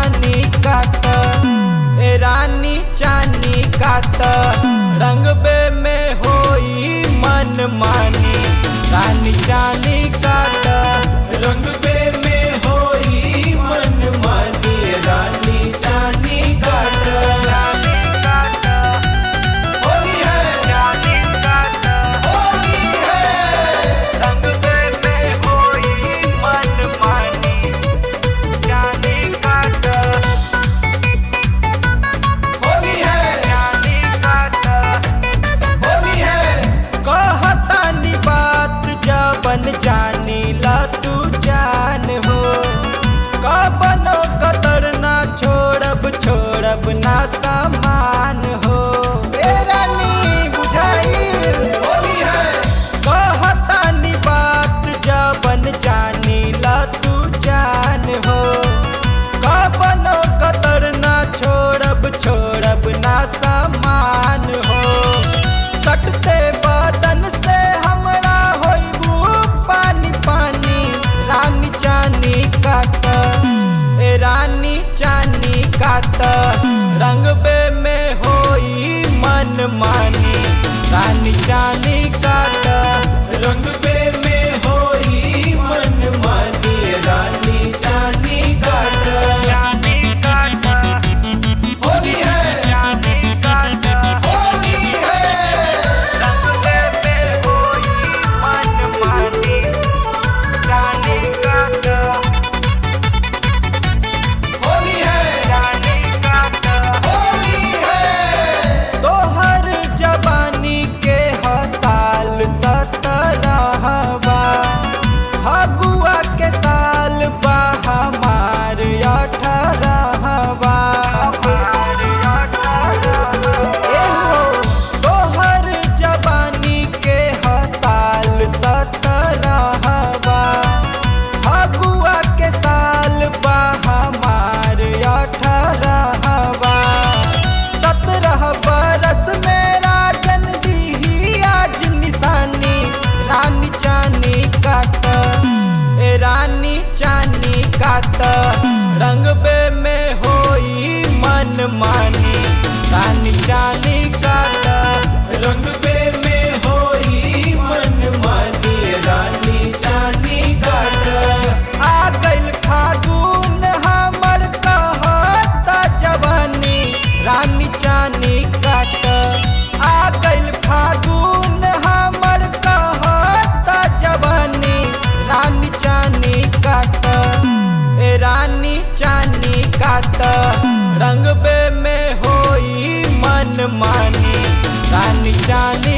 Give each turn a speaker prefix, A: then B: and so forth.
A: चानी काट, ए रानी चानी काट, रंगबे में होई मन मानी। रानी चानी काट, रंगबे में होई मन मानी। रानी चानी काट, होली है, चानी काट, होली है, रंगबे में होई मन मानी। चानी काट, होली है, चानी काट, होली है। कहतानी बात जबन जानी ला तू जान हो, कबनो कतर ना छोड़ब छोड़ब ना सामान हो। ए रानी बुझाइल, होली है। कहतानी बात जबन जानी ला तू जान हो, कबनो कतर ना छोड़ब छोड़ब ना सामान हो। सटते बदन से हमरा होइबू पानी पानी। रानी चानी काट, ए रानी चानी काट, रंगबे में होई मन मानी। रानी चानी काट, रंगबे में होई मन मानी। रानी चानी काट, चानी काट, होली है, चानी काट, होली है, रंगबे में होई मन मानी। चानी काट, होली है, चानी काट, होली है। तोहर जवानी के हसाल 17हवा, फगुआ के साल बा हमार 18हवा। एहो तोहर जवानी के हसाल 17हवा, फगुआ के साल बा हमार 18हवा। 17 बरस मेरा जन दी आज निशानी। रानी चानी काट, ए रानी चानी काट, रंगबे में होई मन मानी। रानी चानी काट, रंगबे में होई मन मानी। रानी चानी काट, आ गइल फागुन हमर कहता जवानी। रानी चानी काट, आ गइल फागुन हमर कहता जवानी। रानी चानी काट, ए रानी चानी काट, रंगबे में होई मन मानी। रानी चानी